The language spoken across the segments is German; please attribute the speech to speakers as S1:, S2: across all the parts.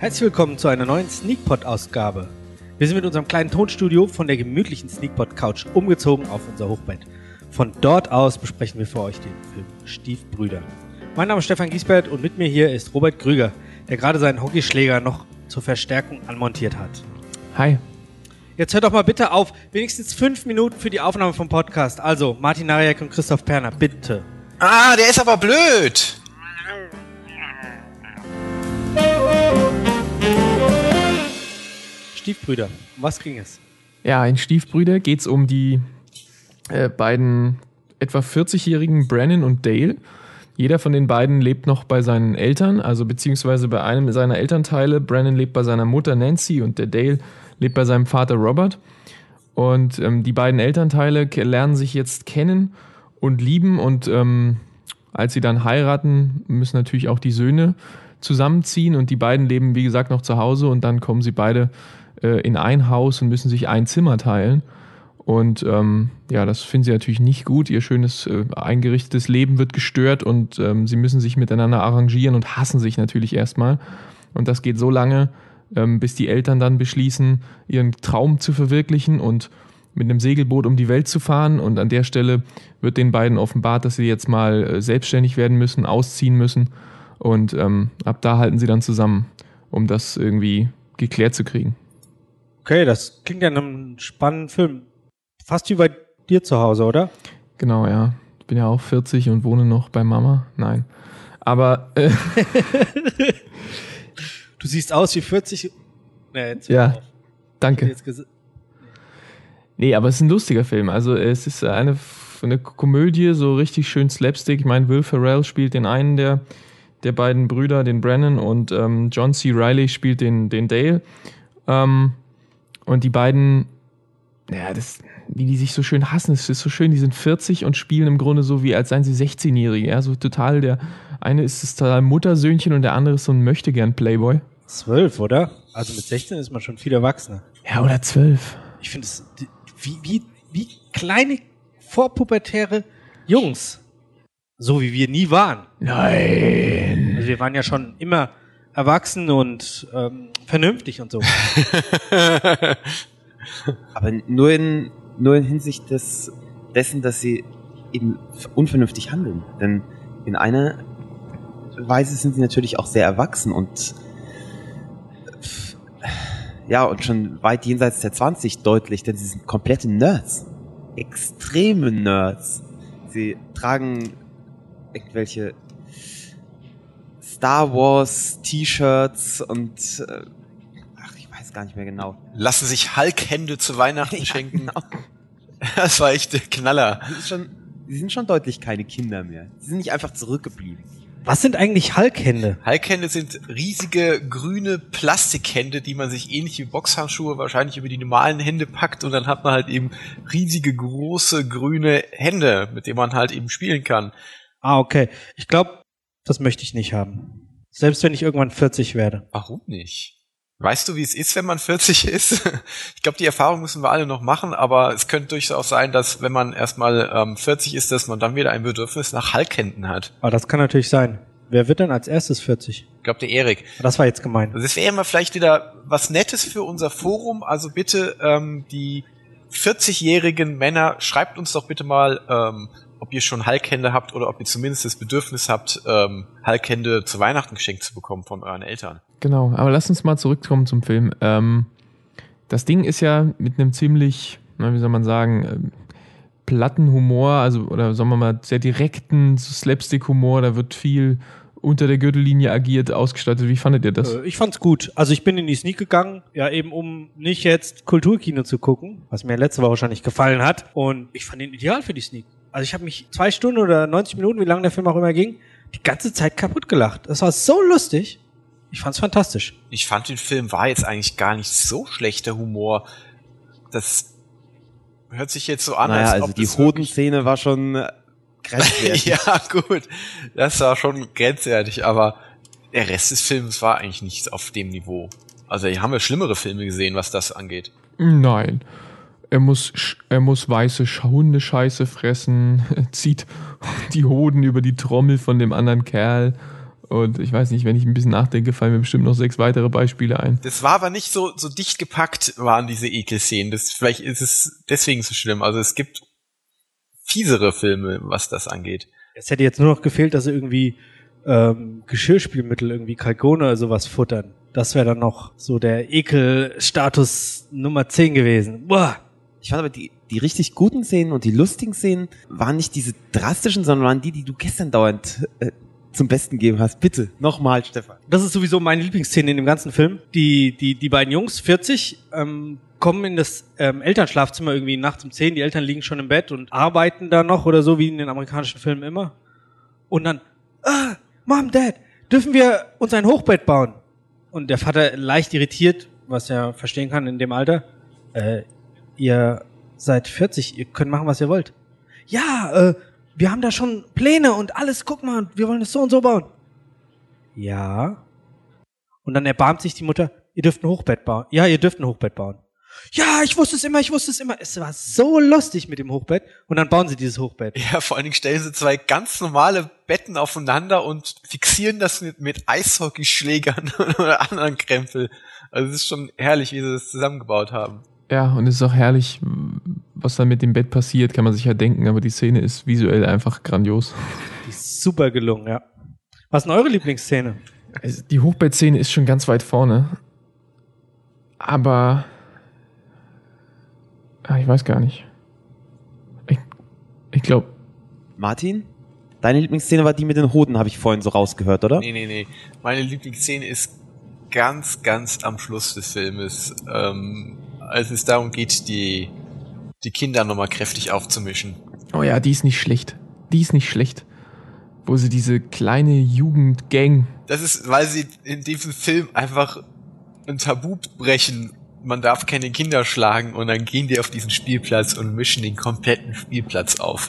S1: Herzlich willkommen zu einer neuen Sneakpot-Ausgabe. Wir sind mit unserem kleinen Tonstudio von der gemütlichen Sneakpot-Couch umgezogen auf unser Hochbett. Von dort aus besprechen wir für euch den Film Stiefbrüder. Mein Name ist Stefan Giesbert und mit mir hier ist Robert Krüger, der gerade seinen Hockeyschläger noch zur Verstärkung anmontiert hat.
S2: Hi.
S1: Jetzt hört doch mal bitte auf, wenigstens 5 Minuten für die Aufnahme vom Podcast. Also, Martin Nariak und Christoph Perner, bitte.
S3: Ah, der ist aber blöd.
S1: Stiefbrüder, um was ging es?
S2: Ja, in Stiefbrüder geht es um die beiden etwa 40-jährigen Brennan und Dale. Jeder von den beiden lebt noch bei seinen Eltern, also beziehungsweise bei einem seiner Elternteile. Brennan lebt bei seiner Mutter Nancy und der Dale lebt bei seinem Vater Robert. Und die beiden Elternteile lernen sich jetzt kennen und lieben. Und als sie dann heiraten, müssen natürlich auch die Söhne zusammenziehen. Und die beiden leben, wie gesagt, noch zu Hause. Und dann kommen sie beide in ein Haus und müssen sich ein Zimmer teilen. Und ja, das finden sie natürlich nicht gut. Ihr schönes eingerichtetes Leben wird gestört und sie müssen sich miteinander arrangieren und hassen sich natürlich erstmal. Und das geht so lange, bis die Eltern dann beschließen, ihren Traum zu verwirklichen und mit einem Segelboot um die Welt zu fahren. Und an der Stelle wird den beiden offenbart, dass sie jetzt mal selbstständig werden müssen, ausziehen müssen. Und ab da halten sie dann zusammen, um das irgendwie geklärt zu kriegen.
S1: Okay, das klingt ja nach einem spannenden Film. Fast wie bei dir zu Hause, oder?
S2: Genau, ja. Ich bin ja auch 40 und wohne noch bei Mama. Nein. Aber
S1: du siehst aus wie 40. Nee,
S2: ja, danke. Nee, aber es ist ein lustiger Film. Also es ist eine Komödie, so richtig schön Slapstick. Ich meine, Will Ferrell spielt den einen der beiden Brüder, den Brennan, und John C. Reilly spielt den Dale. Und die beiden, ja, wie die sich so schön hassen, es ist so schön, die sind 40 und spielen im Grunde so, wie als seien sie 16-Jährige. Ja, so total, der eine ist das total Muttersöhnchen und der andere ist so ein Möchtegern-Playboy.
S1: 12, oder? Also mit 16 ist man schon viel erwachsener.
S2: Ja, oder 12.
S1: Ich finde es wie kleine vorpubertäre Jungs. So wie wir nie waren.
S2: Nein.
S1: Also wir waren ja schon immer erwachsen und vernünftig und so.
S3: Aber nur in Hinsicht dessen, dass sie eben unvernünftig handeln. Denn in einer Weise sind sie natürlich auch sehr erwachsen und ja, und schon weit jenseits der 20 deutlich, denn sie sind komplette Nerds. Extreme Nerds. Sie tragen irgendwelche Star Wars T-Shirts und ich weiß gar nicht mehr genau.
S4: Lassen sich Hulk-Hände zu Weihnachten schenken.
S3: Genau.
S4: Das war echt der Knaller.
S3: Sie sind schon deutlich keine Kinder mehr. Sie sind nicht einfach zurückgeblieben.
S1: Was sind eigentlich Hulk-Hände?
S4: Hulk-Hände sind riesige grüne Plastikhände, die man sich ähnlich wie Boxhandschuhe wahrscheinlich über die normalen Hände packt und dann hat man halt eben riesige, große, grüne Hände, mit denen man halt eben spielen kann.
S1: Ah, okay. Ich glaube, das möchte ich nicht haben. Selbst wenn ich irgendwann 40 werde.
S4: Warum nicht? Weißt du, wie es ist, wenn man 40 ist? Ich glaube, die Erfahrung müssen wir alle noch machen, aber es könnte durchaus sein, dass wenn man erstmal 40 ist, dass man dann wieder ein Bedürfnis nach Hulk-Händen hat.
S1: Aber das kann natürlich sein. Wer wird denn als erstes 40?
S4: Ich glaube, der Erik.
S1: Das war jetzt gemein.
S4: Das wäre mal vielleicht wieder was Nettes für unser Forum. Also bitte die 40-jährigen Männer, schreibt uns doch bitte mal, ob ihr schon Hulk-Hände habt oder ob ihr zumindest das Bedürfnis habt, Hulk-Hände zu Weihnachten geschenkt zu bekommen von euren Eltern.
S2: Genau, aber lass uns mal zurückkommen zum Film. Das Ding ist ja mit einem ziemlich, wie soll man sagen, platten Humor, also oder sagen wir mal sehr direkten Slapstick-Humor, da wird viel unter der Gürtellinie agiert, ausgestattet. Wie fandet ihr das?
S1: Ich fand's gut. Also ich bin in die Sneak gegangen, ja eben um nicht jetzt Kulturkino zu gucken, was mir letzte Woche schon nicht gefallen hat. Und ich fand ihn ideal für die Sneak. Also ich habe mich 2 Stunden oder 90 Minuten, wie lange der Film auch immer ging, die ganze Zeit kaputt gelacht. Das war so lustig. Ich fand's fantastisch.
S4: Ich fand, den Film war jetzt eigentlich gar nicht so schlechter Humor. Das hört sich jetzt so an,
S3: naja,
S4: als ob
S3: also die Hodenszene war schon grenzwertig.
S4: Ja, gut. Das war schon grenzwertig, aber der Rest des Films war eigentlich nicht auf dem Niveau. Also hier haben wir schlimmere Filme gesehen, was das angeht.
S2: Nein. Er muss weiße Hundescheiße fressen, zieht die Hoden über die Trommel von dem anderen Kerl Und ich weiß nicht, wenn ich ein bisschen nachdenke, fallen mir bestimmt noch 6 weitere Beispiele ein.
S4: Das war aber nicht so dicht gepackt, waren diese Ekelszenen. Vielleicht ist es deswegen so schlimm. Also es gibt fiesere Filme, was das angeht.
S1: Es hätte jetzt nur noch gefehlt, dass sie irgendwie Geschirrspülmittel, irgendwie Kalkone oder sowas futtern. Das wäre dann noch so der Ekelstatus Nummer 10 gewesen. Boah!
S3: Ich fand aber die richtig guten Szenen und die lustigen Szenen waren nicht diese drastischen, sondern waren die du gestern dauernd zum Besten gegeben hast. Bitte, nochmal, Stefan.
S1: Das ist sowieso meine Lieblingsszene in dem ganzen Film. Die beiden Jungs, 40, kommen in das Elternschlafzimmer irgendwie nachts um 10. Die Eltern liegen schon im Bett und arbeiten da noch oder so, wie in den amerikanischen Filmen immer. Und dann, Mom, Dad, dürfen wir uns ein Hochbett bauen? Und der Vater leicht irritiert, was er verstehen kann in dem Alter. Ihr seid 40, ihr könnt machen, was ihr wollt. Ja, wir haben da schon Pläne und alles, guck mal, wir wollen es so und so bauen. Ja. Und dann erbarmt sich die Mutter, ihr dürft ein Hochbett bauen. Ja, ihr dürft ein Hochbett bauen. Ja, ich wusste es immer. Es war so lustig mit dem Hochbett. Und dann bauen sie dieses Hochbett.
S4: Ja, vor allen Dingen stellen sie 2 ganz normale Betten aufeinander und fixieren das mit Eishockeyschlägern oder anderen Krempel. Also es ist schon herrlich, wie sie das zusammengebaut haben.
S2: Ja, und es ist auch herrlich, was dann mit dem Bett passiert, kann man sich ja denken, aber die Szene ist visuell einfach grandios.
S1: Die ist super gelungen, ja. Was ist denn eure Lieblingsszene?
S2: Also die Hochbettszene ist schon ganz weit vorne. Aber ich weiß gar nicht. Ich glaube...
S3: Martin? Deine Lieblingsszene war die mit den Hoden, habe ich vorhin so rausgehört, oder?
S4: Nee. Meine Lieblingsszene ist ganz, ganz am Schluss des Filmes. Als es darum geht, die Kinder nochmal kräftig aufzumischen.
S2: Oh ja, die ist nicht schlecht. Wo sie diese kleine Jugendgang...
S4: Das ist, weil sie in diesem Film einfach ein Tabu brechen. Man darf keine Kinder schlagen und dann gehen die auf diesen Spielplatz und mischen den kompletten Spielplatz auf.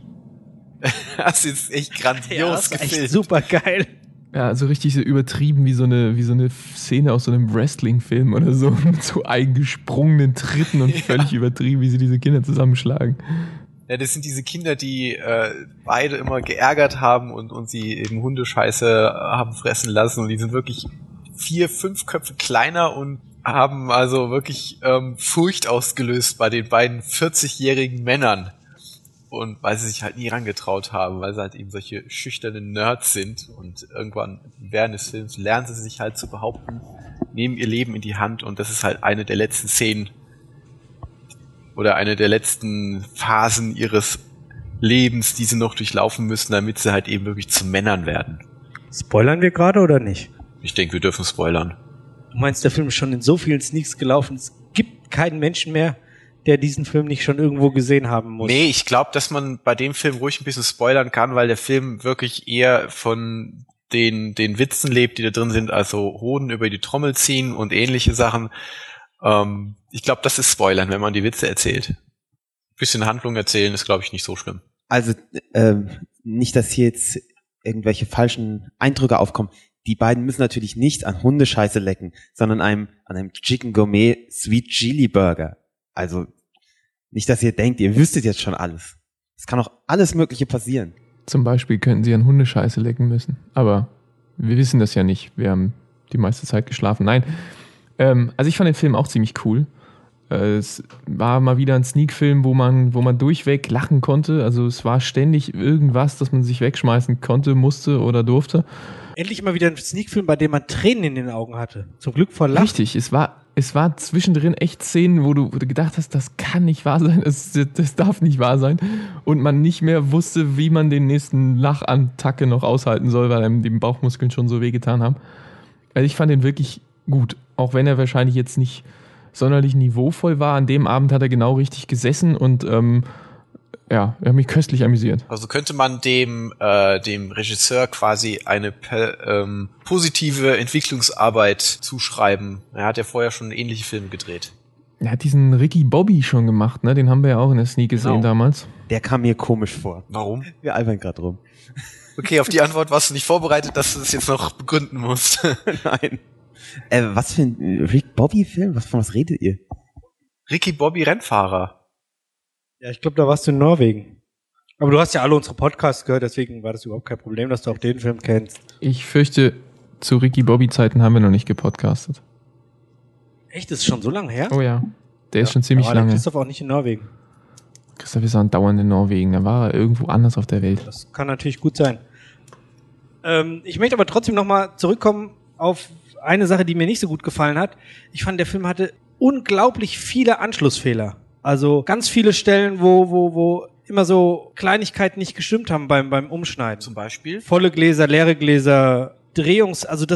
S4: Das ist echt grandios gefilmt.
S1: Echt super geil.
S2: Ja, so richtig so übertrieben wie so eine Szene aus so einem Wrestling-Film oder so, mit so eingesprungenen Tritten und völlig übertrieben, wie sie diese Kinder zusammenschlagen.
S4: Ja, das sind diese Kinder, die beide immer geärgert haben und sie eben Hundescheiße haben fressen lassen und die sind wirklich 4, 5 Köpfe kleiner und haben also wirklich Furcht ausgelöst bei den beiden 40-jährigen Männern. Und weil sie sich halt nie rangetraut haben, weil sie halt eben solche schüchternen Nerds sind und irgendwann während des Films lernen sie sich halt zu behaupten, nehmen ihr Leben in die Hand und das ist halt eine der letzten Szenen oder eine der letzten Phasen ihres Lebens, die sie noch durchlaufen müssen, damit sie halt eben wirklich zu Männern werden.
S1: Spoilern wir gerade oder nicht?
S4: Ich denke, wir dürfen spoilern.
S1: Du meinst, der Film ist schon in so vielen Sneaks gelaufen, es gibt keinen Menschen mehr, der diesen Film nicht schon irgendwo gesehen haben muss.
S4: Nee, ich glaube, dass man bei dem Film ruhig ein bisschen spoilern kann, weil der Film wirklich eher von den Witzen lebt, die da drin sind, also Hoden über die Trommel ziehen und ähnliche Sachen. Ich glaube, das ist Spoilern, wenn man die Witze erzählt. Ein bisschen Handlung erzählen ist, glaube ich, nicht so schlimm.
S3: Also nicht, dass hier jetzt irgendwelche falschen Eindrücke aufkommen. Die beiden müssen natürlich nicht an Hundescheiße lecken, sondern an einem Chicken Gourmet Sweet Chili Burger. Also nicht, dass ihr denkt, ihr wüsstet jetzt schon alles. Es kann auch alles Mögliche passieren.
S2: Zum Beispiel könnten sie an Hundescheiße lecken müssen. Aber wir wissen das ja nicht. Wir haben die meiste Zeit geschlafen. Nein. Also ich fand den Film auch ziemlich cool. Es war mal wieder ein Sneak-Film, wo man durchweg lachen konnte. Also es war ständig irgendwas, das man sich wegschmeißen konnte, musste oder durfte.
S1: Endlich mal wieder ein Sneak-Film, bei dem man Tränen in den Augen hatte. Zum Glück vor Lachen.
S2: Richtig, es war zwischendrin echt Szenen, wo du gedacht hast, das kann nicht wahr sein, das darf nicht wahr sein. Und man nicht mehr wusste, wie man den nächsten Lachattacke noch aushalten soll, weil einem die Bauchmuskeln schon so wehgetan haben. Also ich fand den wirklich gut, auch wenn er wahrscheinlich jetzt nicht sonderlich niveauvoll war. An dem Abend hat er genau richtig gesessen und er hat mich köstlich amüsiert.
S4: Also könnte man dem Regisseur quasi eine positive Entwicklungsarbeit zuschreiben. Er hat ja vorher schon ähnliche Filme gedreht.
S2: Er hat diesen Ricky Bobby schon gemacht, ne? Den haben wir ja auch in der Sneak gesehen damals.
S3: Der kam mir komisch vor.
S4: Warum?
S3: Wir albern gerade rum.
S4: Okay, auf die Antwort warst du nicht vorbereitet, dass du es jetzt noch begründen musst.
S3: Nein. Was für ein Rick Bobby-Film? Von was redet ihr?
S4: Ricky Bobby Rennfahrer.
S1: Ja, ich glaube, da warst du in Norwegen. Aber du hast ja alle unsere Podcasts gehört, deswegen war das überhaupt kein Problem, dass du auch den Film kennst.
S2: Ich fürchte, zu Ricky Bobby Zeiten haben wir noch nicht gepodcastet.
S1: Echt, das ist schon so lange her?
S2: Oh ja, der ist schon ziemlich
S1: Da war der
S2: lange.
S1: Christoph auch nicht in Norwegen.
S2: Christoph ist andauernd in Norwegen, da war er irgendwo anders auf der Welt.
S1: Das kann natürlich gut sein. Ich möchte aber trotzdem nochmal zurückkommen auf eine Sache, die mir nicht so gut gefallen hat. Ich fand, der Film hatte unglaublich viele Anschlussfehler. Also ganz viele Stellen, wo immer so Kleinigkeiten nicht gestimmt haben beim Umschneiden.
S4: Zum Beispiel?
S1: Volle Gläser, leere Gläser, also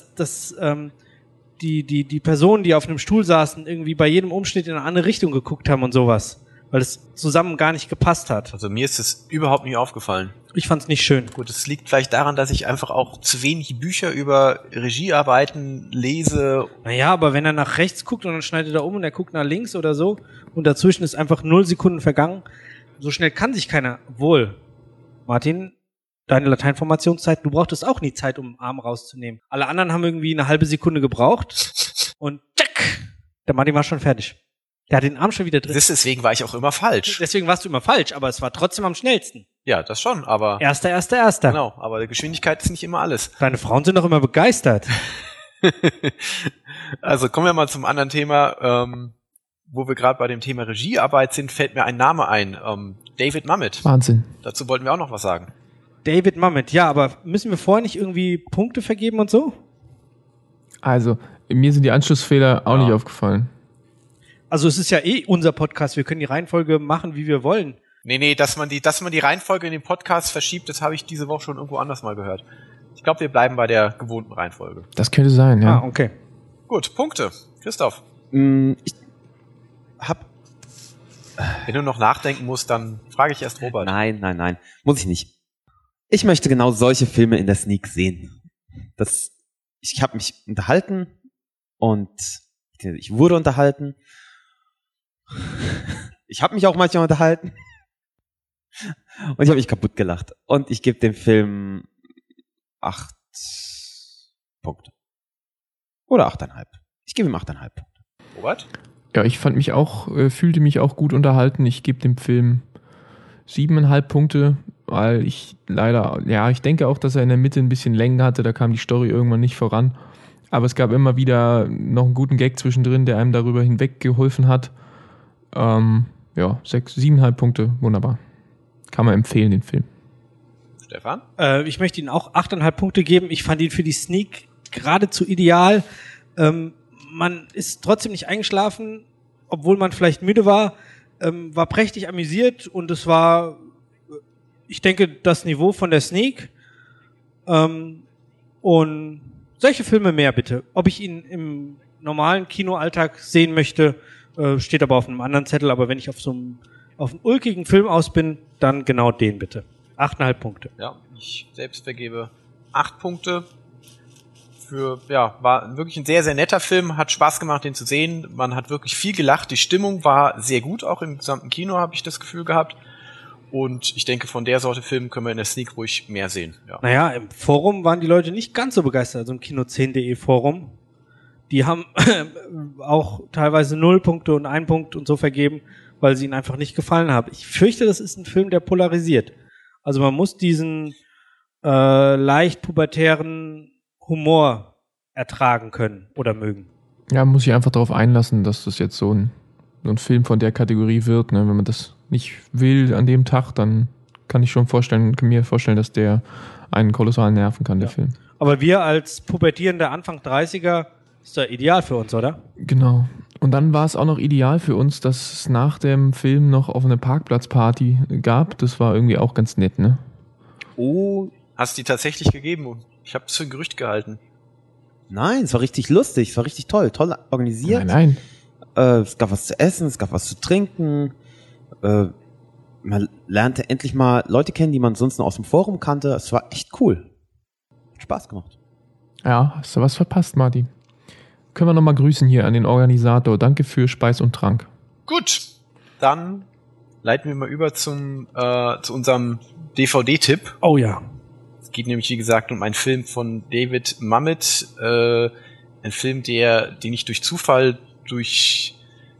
S1: die Personen, die auf einem Stuhl saßen, irgendwie bei jedem Umschnitt in eine andere Richtung geguckt haben und sowas. Weil es zusammen gar nicht gepasst hat.
S4: Also mir ist es überhaupt nicht aufgefallen.
S1: Ich fand's nicht schön.
S4: Gut, es liegt vielleicht daran, dass ich einfach auch zu wenig Bücher über Regiearbeiten lese.
S1: Naja, aber wenn er nach rechts guckt und dann schneidet er um und er guckt nach links oder so und dazwischen ist einfach 0 Sekunden vergangen, so schnell kann sich keiner. Obwohl, Martin, deine Lateinformationszeit, du brauchtest auch nie Zeit, um den Arm rauszunehmen. Alle anderen haben irgendwie eine halbe Sekunde gebraucht und tschack, der Martin war schon fertig. Der hat den Arm schon wieder drin.
S4: Deswegen war ich auch immer falsch.
S1: Deswegen warst du immer falsch, aber es war trotzdem am schnellsten.
S4: Ja, das schon, aber...
S1: Erster.
S4: Genau, aber die Geschwindigkeit ist nicht immer alles.
S1: Deine Frauen sind doch immer begeistert.
S4: Also kommen wir mal zum anderen Thema. Wo wir gerade bei dem Thema Regiearbeit sind, fällt mir ein Name ein. David Mamet.
S2: Wahnsinn.
S4: Dazu wollten wir auch noch was sagen.
S1: David Mamet, ja, aber müssen wir vorher nicht irgendwie Punkte vergeben und so?
S2: Also, mir sind die Anschlussfehler auch
S4: Ja.
S2: nicht aufgefallen.
S1: Also es ist ja unser Podcast, wir können die Reihenfolge machen, wie wir wollen.
S4: Nee, dass man die Reihenfolge in den Podcast verschiebt, das habe ich diese Woche schon irgendwo anders mal gehört. Ich glaube, wir bleiben bei der gewohnten Reihenfolge.
S2: Das könnte sein, ja.
S1: Okay.
S4: Gut, Punkte. Christoph,
S3: Ich hab...
S4: wenn du noch nachdenken musst, dann frage ich erst Robert.
S3: Nein. Muss ich nicht. Ich möchte genau solche Filme in der Sneak sehen. Ich habe mich unterhalten und ich wurde unterhalten. Ich habe mich auch manchmal unterhalten. Und ich habe mich kaputt gelacht. Und ich gebe dem Film 8 Punkte. Oder 8,5. Ich gebe ihm 8,5 Punkte.
S4: Robert?
S2: Ja, ich fühlte mich auch gut unterhalten. Ich gebe dem Film 7,5 Punkte, weil ich denke auch, dass er in der Mitte ein bisschen Längen hatte. Da kam die Story irgendwann nicht voran. Aber es gab immer wieder noch einen guten Gag zwischendrin, der einem darüber hinweg geholfen hat. 7,5 Punkte, wunderbar. Kann man empfehlen, den Film.
S4: Stefan?
S1: Ich möchte Ihnen auch 8,5 Punkte geben. Ich fand ihn für die Sneak geradezu ideal. Man ist trotzdem nicht eingeschlafen, obwohl man vielleicht müde war. War prächtig amüsiert und es war, ich denke, das Niveau von der Sneak. Und solche Filme mehr bitte. Ob ich ihn im normalen Kinoalltag sehen möchte, steht aber auf einem anderen Zettel. Aber wenn ich auf einen ulkigen Film aus bin, dann genau den bitte. 8,5 Punkte.
S4: Ja, ich selbst vergebe 8 Punkte. War wirklich ein sehr, sehr netter Film, hat Spaß gemacht, den zu sehen. Man hat wirklich viel gelacht. Die Stimmung war sehr gut, auch im gesamten Kino habe ich das Gefühl gehabt. Und ich denke, von der Sorte Film können wir in der Sneak ruhig mehr sehen. Ja.
S1: Naja, im Forum waren die Leute nicht ganz so begeistert, also im Kino10.de Forum. Die haben auch teilweise 0 Punkte und 1 Punkt und so vergeben, weil sie ihnen einfach nicht gefallen haben. Ich fürchte, das ist ein Film, der polarisiert. Also man muss diesen leicht pubertären Humor ertragen können oder mögen.
S2: Ja, man muss sich einfach darauf einlassen, dass das jetzt so ein Film von der Kategorie wird. Ne? Wenn man das nicht will an dem Tag, dann kann mir vorstellen, dass der einen kolossal nerven kann, der Film.
S1: Aber wir als pubertierende Anfang 30er ist doch ideal für uns, oder?
S2: Genau. Und dann war es auch noch ideal für uns, dass es nach dem Film noch auf eine Parkplatzparty gab. Das war irgendwie auch ganz nett, ne?
S3: Oh,
S4: Hast du die tatsächlich gegeben? Ich habe es für ein Gerücht gehalten.
S3: nein, es war richtig lustig, es war richtig toll organisiert.
S2: Nein.
S3: Es gab was zu essen, es gab was zu trinken. Man lernte endlich mal Leute kennen, die man sonst nur aus dem Forum kannte. Es war echt cool. Hat Spaß gemacht.
S2: Ja, hast du was verpasst, Martin. Können wir nochmal grüßen hier an den Organisator. Danke für Speis und Trank.
S4: Gut, dann leiten wir mal über zu unserem DVD-Tipp.
S1: Oh ja.
S4: Es geht nämlich, wie gesagt, um einen Film von David Mamet. Ein Film, den ich durch Zufall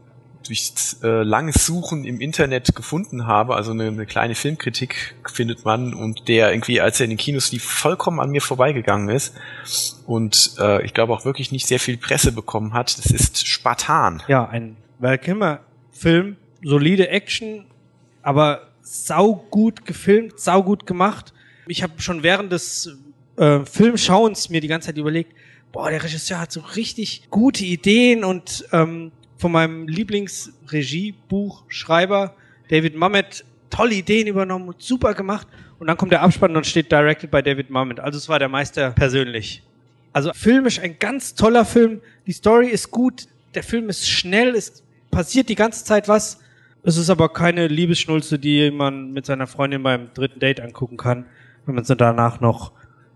S4: durch langes Suchen im Internet gefunden habe. Also eine kleine Filmkritik findet man und der irgendwie, als er in den Kinos lief, vollkommen an mir vorbeigegangen ist und ich glaube auch wirklich nicht sehr viel Presse bekommen hat. Das ist Spartan.
S1: Ja, ein Val Kilmer-Film, solide Action, aber saugut gefilmt, saugut gemacht. Ich habe schon während des Filmschauens mir die ganze Zeit überlegt, boah, der Regisseur hat so richtig gute Ideen und von meinem Lieblingsregiebuchschreiber David Mamet tolle Ideen übernommen und super gemacht. Und dann kommt der Abspann und steht directed by David Mamet. Also es war der Meister persönlich. Also filmisch ein ganz toller Film. Die Story ist gut, der Film ist schnell, es passiert die ganze Zeit was. Es ist aber keine Liebesschnulze, die man mit seiner Freundin beim dritten Date angucken kann, wenn man sie danach noch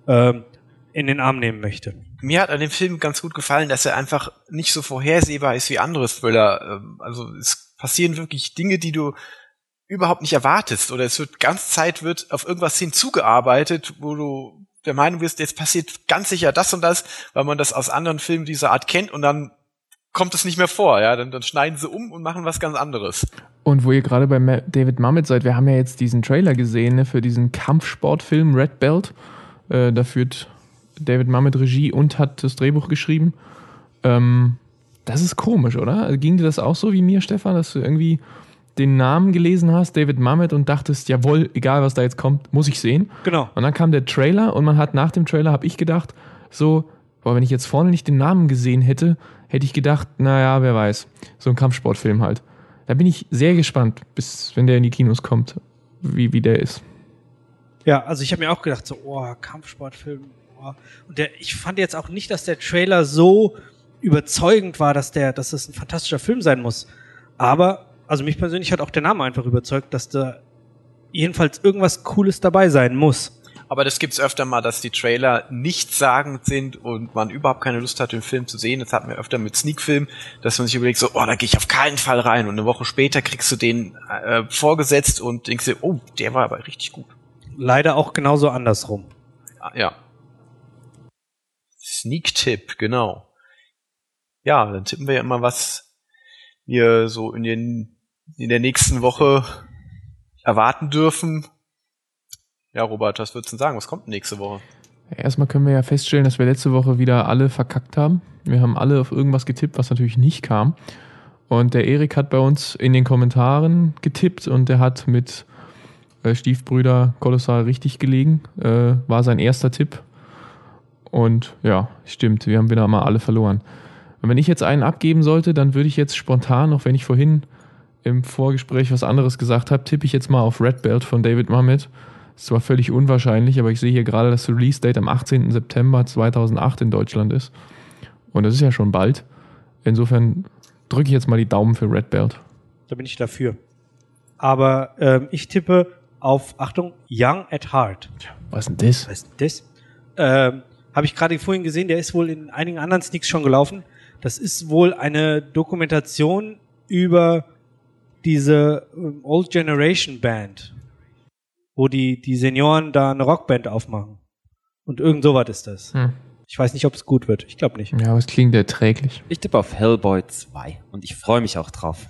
S1: in den Arm nehmen möchte.
S4: Mir hat an dem Film ganz gut gefallen, dass er einfach nicht so vorhersehbar ist wie andere Thriller. Also es passieren wirklich Dinge, die du überhaupt nicht erwartest. Oder es wird wird auf irgendwas hinzugearbeitet, wo du der Meinung bist, jetzt passiert ganz sicher das und das, weil man das aus anderen Filmen dieser Art kennt und dann kommt es nicht mehr vor. Ja, dann schneiden sie um und machen was ganz anderes.
S2: Und wo ihr gerade bei David Mamet seid, wir haben ja jetzt diesen Trailer gesehen, ne, für diesen Kampfsportfilm Red Belt. Da führt David Mamet Regie und hat das Drehbuch geschrieben. Das ist komisch, oder? Also ging dir das auch so wie mir, Stefan, dass du irgendwie den Namen gelesen hast, David Mamet, und dachtest, jawohl, egal was da jetzt kommt, muss ich sehen.
S1: Genau.
S2: Und dann kam der Trailer und man hat nach dem Trailer, habe ich gedacht, so, boah, wenn ich jetzt vorne nicht den Namen gesehen hätte, hätte ich gedacht, naja, wer weiß, so ein Kampfsportfilm halt. Da bin ich sehr gespannt, bis wenn der in die Kinos kommt, wie der ist.
S1: Ja, also ich habe mir auch gedacht, so, Kampfsportfilm. Und ich fand jetzt auch nicht, dass der Trailer so überzeugend war, dass das ein fantastischer Film sein muss. Aber, also mich persönlich hat auch der Name einfach überzeugt, dass da jedenfalls irgendwas Cooles dabei sein muss.
S4: Aber das gibt's öfter mal, dass die Trailer nichtssagend sind und man überhaupt keine Lust hat, den Film zu sehen. Das hatten wir öfter mit Sneak-Film, dass man sich überlegt, so, da gehe ich auf keinen Fall rein. Und eine Woche später kriegst du den vorgesetzt und denkst dir, der war aber richtig gut.
S1: Leider auch genauso andersrum.
S4: Ja. Sneak-Tipp, genau. Ja, dann tippen wir ja immer, was wir so in der nächsten Woche erwarten dürfen. Ja, Robert, was würdest du sagen? Was kommt nächste Woche?
S2: Erstmal können wir ja feststellen, dass wir letzte Woche wieder alle verkackt haben. Wir haben alle auf irgendwas getippt, was natürlich nicht kam. Und der Erik hat bei uns in den Kommentaren getippt und der hat mit Stiefbrüder kolossal richtig gelegen. War sein erster Tipp. Und ja, stimmt, wir haben wieder mal alle verloren. Und wenn ich jetzt einen abgeben sollte, dann würde ich jetzt spontan, auch wenn ich vorhin im Vorgespräch was anderes gesagt habe, tippe ich jetzt mal auf Red Belt von David Mamet. Das ist zwar völlig unwahrscheinlich, aber ich sehe hier gerade, dass das Release-Date am 18. September 2008 in Deutschland ist. Und das ist ja schon bald. Insofern drücke ich jetzt mal die Daumen für Red Belt.
S1: Da bin ich dafür. Aber ich tippe auf, Achtung, Young at Heart.
S2: Was ist denn das?
S1: Was ist denn das? Habe ich gerade vorhin gesehen, der ist wohl in einigen anderen Sneaks schon gelaufen. Das ist wohl eine Dokumentation über diese Old Generation Band, wo die Senioren da eine Rockband aufmachen. Und irgend sowas ist das. Ich weiß nicht, ob es gut wird. Ich glaube nicht.
S2: Ja, aber es klingt erträglich.
S3: Ich tippe auf Hellboy 2 und ich freue mich auch drauf.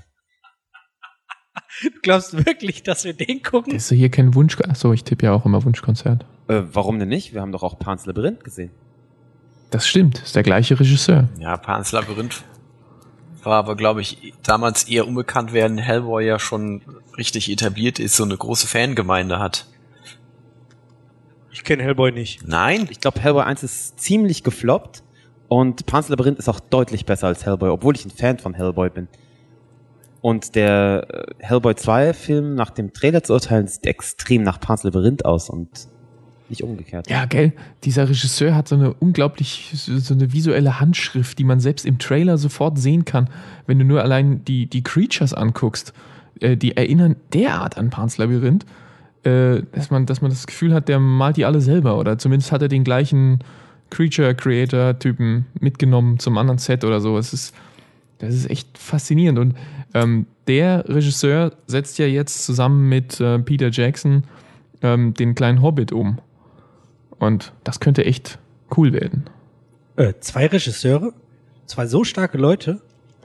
S1: Du glaubst wirklich, dass wir den gucken?
S2: Das ist hier kein Wunsch... Achso, ich tippe ja auch immer Wunschkonzert.
S3: Warum denn nicht? Wir haben doch auch Pan's Labyrinth gesehen.
S2: Das stimmt, ist der gleiche Regisseur.
S4: Ja, Pan's Labyrinth war aber, glaube ich, damals eher unbekannt, während Hellboy ja schon richtig etabliert ist, so eine große Fangemeinde hat.
S1: Ich kenne Hellboy nicht.
S4: Nein?
S3: Ich glaube, Hellboy 1 ist ziemlich gefloppt und Pan's Labyrinth ist auch deutlich besser als Hellboy, obwohl ich ein Fan von Hellboy bin. Und der Hellboy 2 Film, nach dem Trailer zu urteilen, sieht extrem nach Pan's Labyrinth aus und nicht umgekehrt.
S2: Ja, gell? Dieser Regisseur hat so eine visuelle Handschrift, die man selbst im Trailer sofort sehen kann, wenn du nur allein die Creatures anguckst. Die erinnern derart an Pan's Labyrinth, dass man das Gefühl hat, der malt die alle selber. Oder zumindest hat er den gleichen Creature-Creator-Typen mitgenommen zum anderen Set oder so. Das ist echt faszinierend. Und der Regisseur setzt ja jetzt zusammen mit Peter Jackson den kleinen Hobbit um. Und das könnte echt cool werden.
S1: 2 Regisseure? 2 so starke Leute?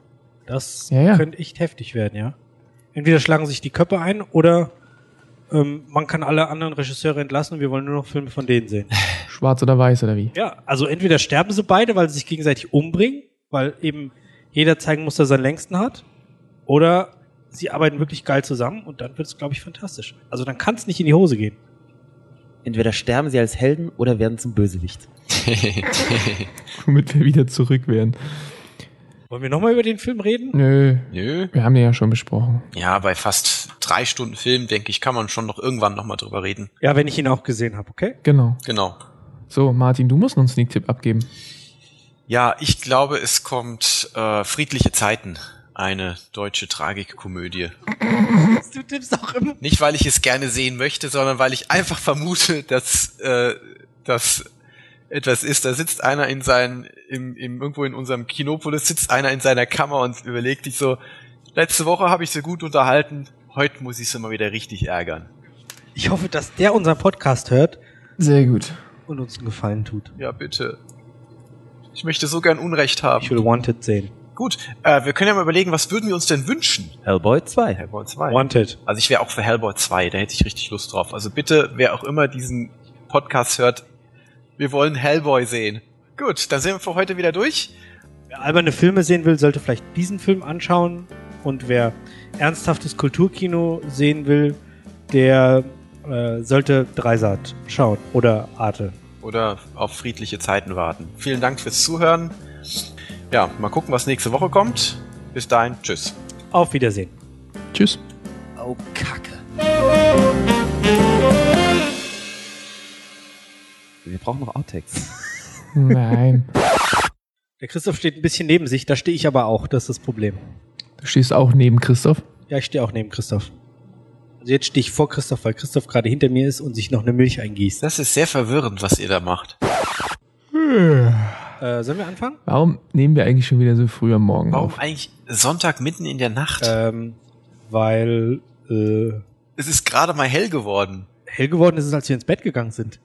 S1: Das
S2: Ja.
S1: könnte echt heftig werden, ja. Entweder schlagen sich die Köpfe ein oder man kann alle anderen Regisseure entlassen und wir wollen nur noch Filme von denen sehen.
S2: Schwarz oder weiß oder wie?
S1: Ja, also entweder sterben sie beide, weil sie sich gegenseitig umbringen, weil eben jeder zeigen muss, dass er seinen längsten hat, oder sie arbeiten wirklich geil zusammen und dann wird es, glaube ich, fantastisch. Also dann kann es nicht in die Hose gehen.
S3: Entweder sterben sie als Helden oder werden zum Bösewicht.
S2: Womit wir wieder zurück werden.
S1: Wollen wir nochmal über den Film reden?
S2: Nö,
S4: Nö.
S2: wir haben den ja schon besprochen.
S4: Ja, bei fast 3 Stunden Film, denke ich, kann man schon noch irgendwann nochmal drüber reden.
S1: Ja, wenn ich ihn auch gesehen habe, okay?
S2: Genau.
S4: Genau.
S2: So, Martin, du musst noch einen Sneak-Tipp abgeben.
S4: Ja, ich glaube, es kommt Friedliche Zeiten. Eine deutsche Tragikkomödie.
S1: Du tippst auch immer.
S4: Nicht, weil ich es gerne sehen möchte, sondern weil ich einfach vermute, dass das etwas ist. Da sitzt einer irgendwo in unserem Kinopolis, sitzt einer in seiner Kammer und überlegt sich so, letzte Woche habe ich sie gut unterhalten, heute muss ich sie mal wieder richtig ärgern.
S1: Ich hoffe, dass der unseren Podcast hört
S2: Sehr gut.
S1: und uns einen Gefallen tut.
S4: Ja, bitte. Ich möchte so gern Unrecht haben.
S1: Ich will Wanted sehen.
S4: Gut, wir können ja mal überlegen, was würden wir uns denn wünschen?
S3: Hellboy 2.
S4: Hellboy 2.
S1: Wanted.
S4: Also ich wäre auch für Hellboy 2, da hätte ich richtig Lust drauf. Also bitte, wer auch immer diesen Podcast hört, wir wollen Hellboy sehen. Gut, dann sind wir für heute wieder durch.
S1: Wer alberne Filme sehen will, sollte vielleicht diesen Film anschauen. Und wer ernsthaftes Kulturkino sehen will, der sollte Dreisat schauen oder Arte.
S4: Oder auf friedliche Zeiten warten. Vielen Dank fürs Zuhören. Ja, mal gucken, was nächste Woche kommt. Bis dahin, tschüss.
S1: Auf Wiedersehen.
S2: Tschüss.
S3: Oh, Kacke. Wir brauchen noch Outtakes.
S2: Nein.
S1: Der Christoph steht ein bisschen neben sich, da stehe ich aber auch, das ist das Problem.
S2: Du stehst auch neben Christoph.
S1: Ja, ich stehe auch neben Christoph. Also jetzt stehe ich vor Christoph, weil Christoph gerade hinter mir ist und sich noch eine Milch eingießt.
S4: Das ist sehr verwirrend, was ihr da macht.
S1: Sollen wir anfangen?
S2: Warum nehmen wir eigentlich schon wieder so früh am Morgen
S4: Warum
S2: auf?
S4: eigentlich Sonntag mitten in der Nacht?
S1: Weil
S4: Es ist gerade mal hell geworden.
S1: hell geworden ist es, als wir ins Bett gegangen sind.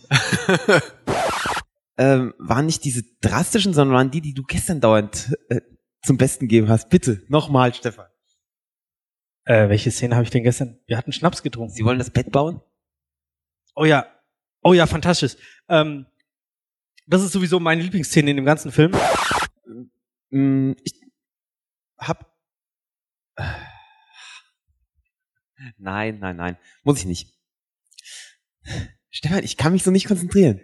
S3: Waren nicht diese drastischen, sondern waren die du gestern dauernd zum Besten gegeben hast. Bitte, nochmal, Stefan.
S1: Welche Szene habe ich denn gestern? Wir hatten Schnaps getrunken.
S3: Sie wollen das Bett bauen?
S1: Oh ja, fantastisch. Das ist sowieso meine Lieblingsszene in dem ganzen Film.
S3: Ich hab... Nein. Muss ich nicht. Stefan, ich kann mich so nicht konzentrieren.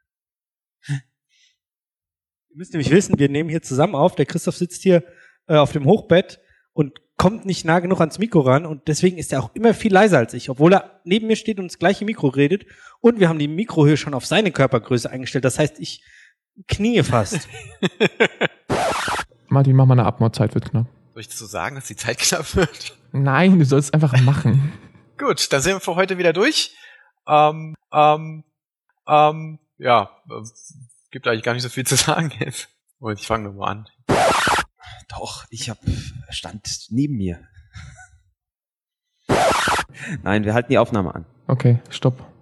S1: Ihr müsst nämlich wissen, wir nehmen hier zusammen auf. Der Christoph sitzt hier auf dem Hochbett und kommt nicht nah genug ans Mikro ran und deswegen ist er auch immer viel leiser als ich, obwohl er neben mir steht und das gleiche Mikro redet und wir haben die Mikrohöhe schon auf seine Körpergröße eingestellt. Das heißt, ich knie fast.
S2: Martin, mach mal eine Abmord-Zeit, wird's knapp.
S4: Soll ich dazu sagen, dass die Zeit knapp wird?
S2: Nein, du sollst einfach machen.
S4: Gut, dann sind wir für heute wieder durch. Gibt eigentlich gar nicht so viel zu sagen jetzt. Und ich fange nochmal an.
S3: Doch, stand neben mir. Nein, wir halten die Aufnahme an.
S2: Okay, stopp.